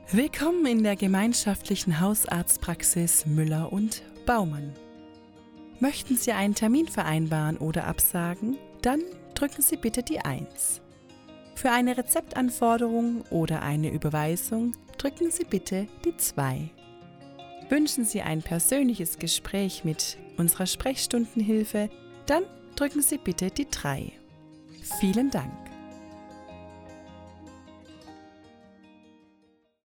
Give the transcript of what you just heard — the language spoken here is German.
Willkommen in der gemeinschaftlichen Hausarztpraxis Müller und Baumann. Möchten Sie einen Termin vereinbaren oder absagen? Dann drücken Sie bitte die 1. Für eine Rezeptanforderung oder eine Überweisung drücken Sie bitte die 2. Wünschen Sie ein persönliches Gespräch mit unserer Sprechstundenhilfe? Dann drücken Sie bitte die 3. Vielen Dank.